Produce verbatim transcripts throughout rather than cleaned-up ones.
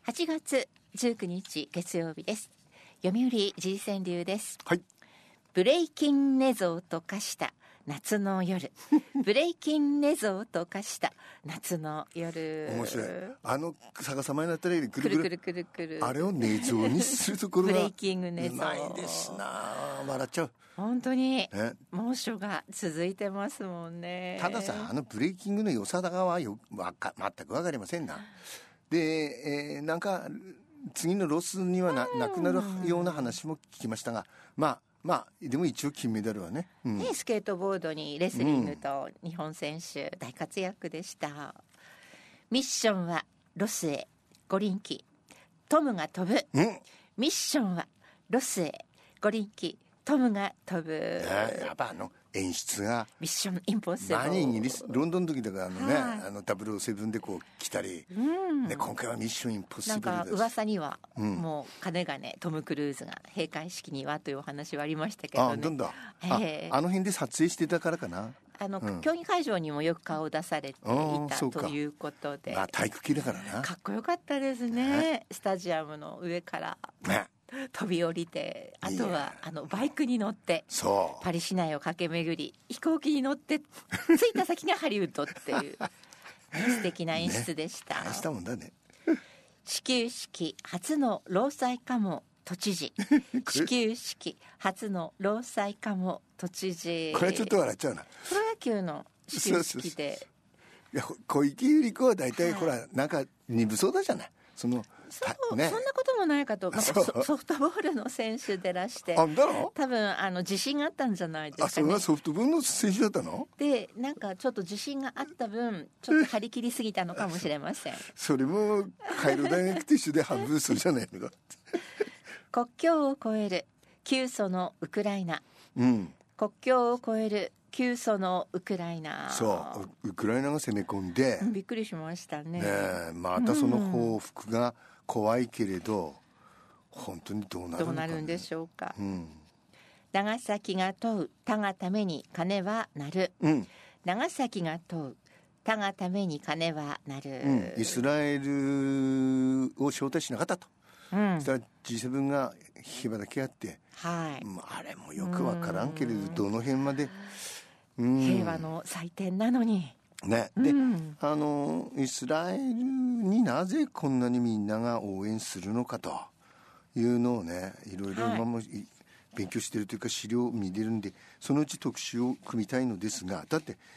はちがつじゅうくにち月曜日です。読売G川流です。 はい。 ブレイキンネゾーと化した夏の夜ブレイキンネゾーと化した夏の夜。 面白い。あの逆さまになったらくるくるくるくるくるくるあれをネゾーにするところがブレイキングネゾーうまいですな。笑っちゃう。 本当に、 ね、 猛暑が続いてますもんね。 たださ、あのブレイキングの良さだがはよわか全く分かりませんな。で、えー、なんか次のロスには な, なくなるような話も聞きましたが、まあまあでも一応金メダルはね、うん、 ね、スケートボードにレスリングと日本選手、うん、大活躍でした。ミッションはロスへ五輪機トムが飛ぶ、 うん、 ミッションはロスへ五輪機トムが飛ぶ、 ね、やっぱあの演出がミッションインポッシブル。 何イギリスロンドンの時だからあのね、 はい、 あのダブルオーセブンでこう来たり、 うんね、今回はミッションインポッシブルです。 なんか噂には、 うん、 もうかねがねトム・クルーズが閉会式にはというお話はありましたけどね。 あ、どんだ、 えー、 あ, あの辺で撮影してたからかな。 あの、 うん、 競技会場にもよく顔を出されていたということで、 まあ、体育系だからな。 かっこよかったですね。スタジアムの上から、 ね、 飛び降りて、あとはあのバイクに乗ってそうパリ市内を駆け巡り、飛行機に乗って着いた先がハリウッドっていう、ね、素敵な演出でした。 ね、大したもんだね。 始球式初の労災かも都知事始球式初の労災かも都知事。 これはちょっと笑っちゃうな。 プロ野球の始球式で、 いや小池百合子は大体、はい、ほらなんか鈍そうだじゃない。そのそう、ね、そんなこともないかと、なんか ソ, ソフトボールの選手でらして、 あんだろ、 多分あの自信があったんじゃないですかね。 あ、それはソフトボールの選手だったので、なんかちょっと自信があった分ちょっと張り切りすぎたのかもしれませんそれもカイロ大学と一緒で半分そうじゃないのか国境を越える旧祖のウクライナ、 うん、 国境を越える旧祖のウクライナ。 そう ウ, ウクライナが攻め込んで、 うん、びっくりしました ね, ね。またその報復が怖いけれど、うん、本当にどうなるのか、ね、 どうなるんでしょうか、 うん、 長崎が問う他がために金は鳴る、うん、長崎が問う他がために金は鳴る、 うん、イスラエルを招待しなかったと、うん、そしたら ジーセブン が火花け合って、 はい、 あれもよくわからんけれどどの辺まで、 うん、平和の祭典なのにね、で、うん、あのイスラエルになぜこんなにみんなが応援するのかというのをね、いろいろ今も、はい、勉強しているというか資料を見てるんで、そのうち特集を組みたいのですが、だって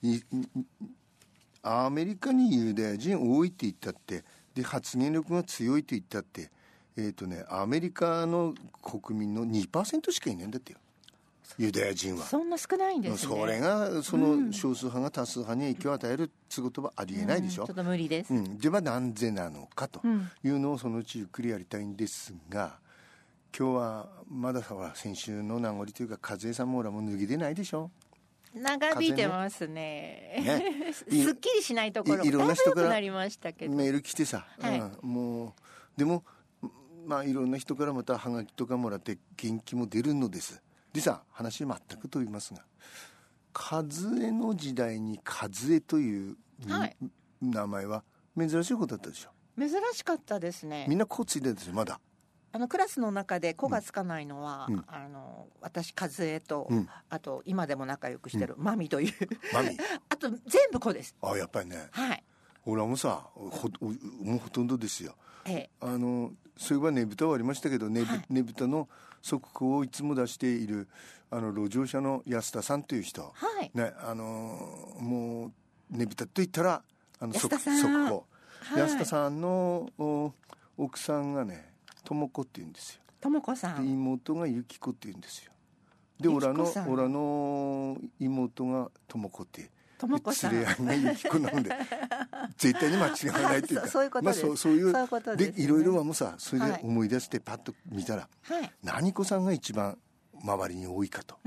アメリカにユダヤ人多いって言ったって、で発言力が強いって言ったって、えーとね、アメリカの国民の にパーセント しかいないんだってよ、ユダヤ人は。 そんな少ないんですね。 それがその少数派が多数派に影響を与えるってことはありえないでしょ、うん、 ちょっと無理です、 うん、ではなぜなのかというのをそのうちゆっくりやりたいんですが、今日はまだほら先週の名残というか、和江さんも俺も脱ぎでないでしょ。 長引いてますね。 ねすっきりしないところいいろんな人からなりましたけど、 メール来てさ、 はい、 うん、もうでもまあいろんな人からまたハガキとかもらって元気も出るのです。でさ、話全くと言いますが、和江の時代に和江という、はい、名前は珍しいことだったでしょ。 珍しかったですね。 みんなこうついてるんですよ。まだあのクラスの中で子がつかないのは、うん、あの私和江と、うん、あと今でも仲良くしてる、うん、マミというマミあと全部子です。 あ、やっぱりね、 はい、 俺もさ ほ, もうほとんどですよ、 ええ、 あのそういえばねぶたはありましたけど、ねぶたの速報をいつも出しているあの路上車の安田さんという人、 はいね、あのもうねぶたと言ったらあの安田さん速報、 はい、 安田さんの奥さんがね智子って言うんですよ。 智子さん。 妹が由紀子って言うんですよ。で俺の俺の妹が智子って智子さん、 連れ合いが由紀子なので絶対に間違わないっていうかそういうことです、 まあ、そうそういうそういうことですね、 でいろいろはもうさ、それで思い出してパッと見たら、 はい、 何子さんが一番周りに多いかと、 うん、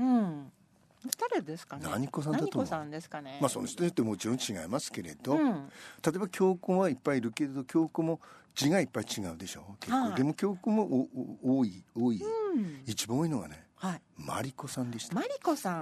誰ですかね。 何子さんだと思う。 何子さんですかね。 まあその人によってもちろん違いますけれど、 うん、 例えば京子はいっぱいいるけれど、京子も字がいっぱい違うでしょ結構、はい、でも京子もおお多い多い、うん、一番多いのがね、 はい、 マリコさんでした。 マリコさん、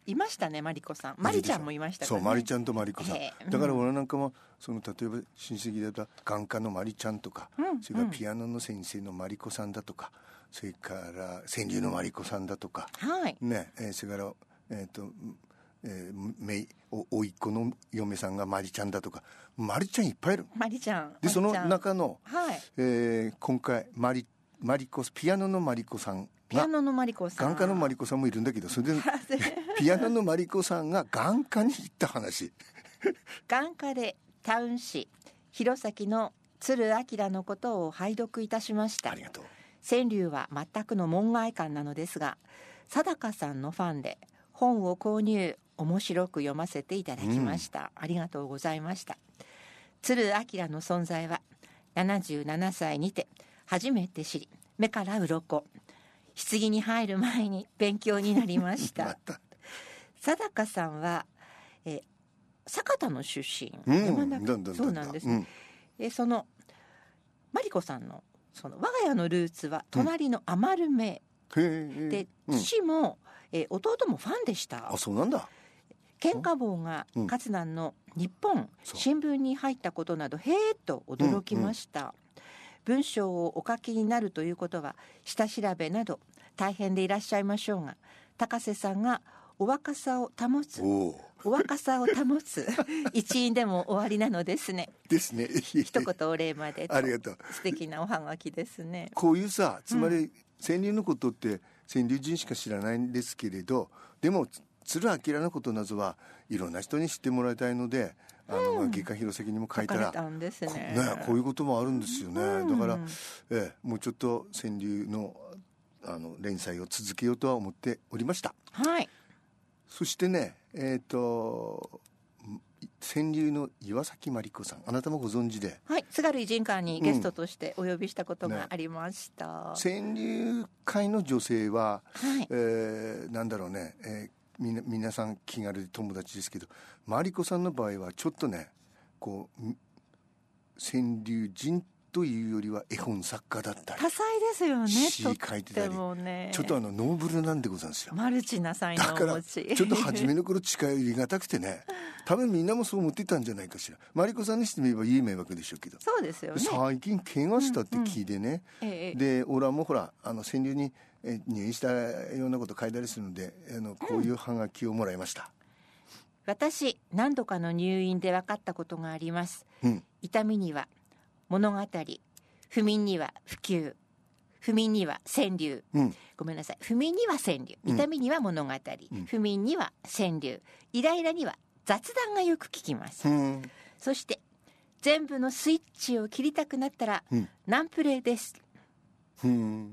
いましたねマリコさん。マリちゃんもいましたからね。 そうマリちゃんとマリコさん、 えーうん、 だから俺なんかもその例えば親戚だった眼科のマリちゃんとか、うん、それからピアノの先生のマリコさんだとか、それから川柳のマリコさんだとか、 はいねえー、それからえっ、ー、とえー、めいおおいっ子の嫁さんがマリちゃんだとか、マリちゃんいっぱいいる。 マリちゃんでその中の、 はいえー、今回マリマリコピアノのマリコさんがピアノのマリコさん、 眼科のマリコさんもいるんだけど、それでピアノのマリコさんが眼科に行った話眼科でタウン誌弘前の鶴明のことを拝読いたしました。 ありがとう。 川柳は全くの門外漢なのですが、貞香さんのファンで本を購入、面白く読ませていただきました、うん、ありがとうございました。鶴明の存在はななじゅうななさいにて初めて知り、目から鱗、棺に入る前に勉強になりました貞香さんは、えー、酒田の出身、 うん、 山中そうなんです、うん、えそのマリコさんのその我が家のルーツは隣の余る目、うん、で父も、うんえー、弟もファンでした。 あ、そうなんだ。 喧嘩棒が勝南の日本新聞に入ったことなど、へーっと驚きました、うんうん、文章をお書きになるということは下調べなど大変でいらっしゃいましょうが、高瀬さんがお若さを保つお若さを保つ一員でも終わりなのですねですね一言お礼までと。 ありがとう。 素敵なおはがきですね。 こういうさ、つまり川柳のことって川柳人しか知らないんですけれど、でも鶴明のことなどはいろんな人に知ってもらいたいので、あの、うん、外科弘前にも書いたら書かれたんですね。 ね、こういうこともあるんですよね、うん、だから、ええ、もうちょっと川柳 の, あの連載を続けようとは思っておりました。 はい。 そしてね、えっ、ー、と川柳の岩崎真理子さん、あなたもご存知で、 はい、津軽偉人館にゲストとしてお呼びしたことがありました、 うんね、川柳界の女性は、はいえー、なんだろうね、えーみな皆さん気軽で友達ですけど、マリコさんの場合はちょっとね、こう川柳人というよりは絵本作家だったり多彩ですよね。 詩書いてたり、 ね、 ちょっとあのノーブルなんでございますよ。 マルチな才能を持ち、 だからちょっと初めの頃近寄りがたくてね多分みんなもそう思ってたんじゃないかしら。マリコさんにしてみればいい迷惑でしょうけど。 そうですよね。 最近怪我したって聞いてね、 うんうんええ、 で俺はもうほらあの川柳に入院したようなこと書いたりするので、あのこういうハガキをもらいました、うん、 私何度かの入院で分かったことがあります、うん、痛みには物語、不眠には普及、不眠には川柳、うん、ごめんなさい、不眠には川柳、痛みには物語、うん、不眠には川柳、イライラには雑談がよく聞きます、うん、そして全部のスイッチを切りたくなったら、うん、ナンプレです、うん、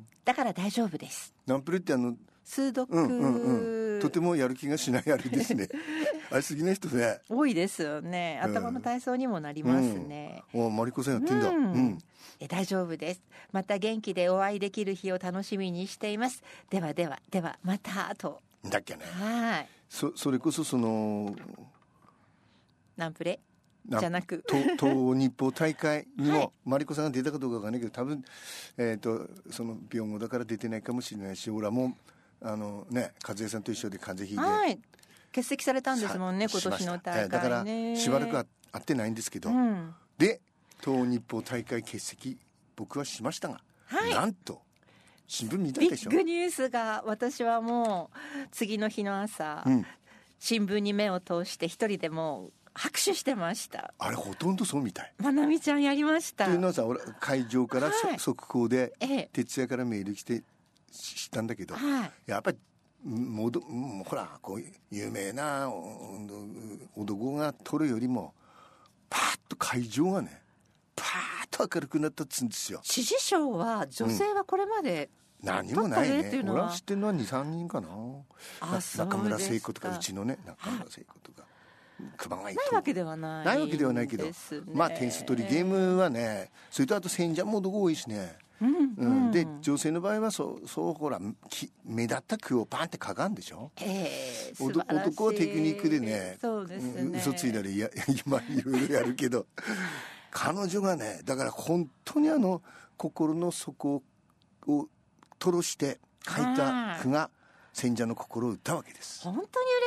だから大丈夫です。 ナンプレってあの数読、 うんうんうん、とてもやる気がしないあれですねあれ好きな人ね多いですよね。頭の体操にもなりますね、 うん、おマリコさんやってんだ、うんうん、 え大丈夫です。また元気でお会いできる日を楽しみにしています。ではではではまたとだっけね。 はい。 そ, それこそそのナンプレじゃなく東日報大会にもマリコさんが出たかどうかわからないけど、多分、えー、とその病後だから出てないかもしれないし、俺はもうあのね和江さんと一緒で風邪ひいて、 はい、欠席されたんですもんね今年の大会、ね、 だからしばらく会ってないんですけど、うん、で東日報大会欠席僕はしましたが、はい、なんと新聞見たでしょ。 ビッグニュースが、私はもう次の日の朝、うん、新聞に目を通して一人でもう拍手してました。あれほとんどそうみたい。 まなみちゃんやりました。 というのはさ、俺会場から、はい、速報で、ええ、徹夜からメール来て知ったんだけど、はい、やっぱりもどほらこう有名な男が撮るよりもパーッと会場がねパーッと明るくなったっつうんですよ。 支持賞は女性はこれれまで、 うん、何もないね。俺は知ってるのは にさんにんかな。 あ中村聖子とかうちのね中村聖子とか、熊谷ないわけではない、 ないわけではないけど、まあ点数取りゲームはね、それとあと戦者も男多いしね、うんうんうん、で女性の場合はそうそうほら目立った句をパンって書かんでしょ、 えー、 男はテクニックでね、 そうですね、 うん、嘘ついたりや今いろいろやるけど彼女がねだから本当にあの心の底を吐露して書いた句が戦者の心を打ったわけです。 本当に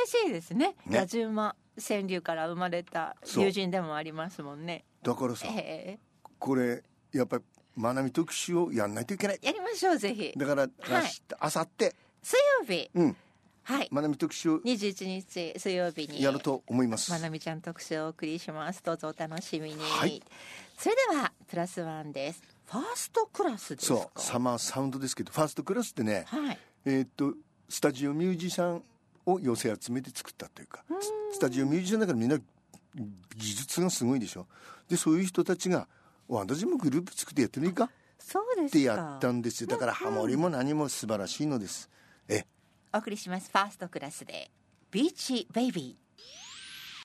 嬉しいですね。 ね野じ馬川柳から生まれた友人でもありますもんね。 だからさ、 えこれやっぱりまなみ特集をやんないといけない。 ー、やりましょうぜひ。 だから明はい日、あさって水曜日、 うんはい、 まなみ特集をにじゅういちにち水曜日にやると思います。 まなみちゃん特集をお送りします。どうぞお楽しみに。 はい、 それではプラスワンです。ファーストクラスですか。 そうサマーサウンドですけど、ファーストクラスってね、 はい、 えーっとスタジオミュージシャンを寄せ集めて作ったというか、スタジオミュージシャンだからみんな技術がすごいでしょ。でそういう人たちが私もグループ作ってやってないかそうですかってやったんですよ。だからハモリも何も素晴らしいのです。えお送りします。ファーストクラスでビーチベイビー。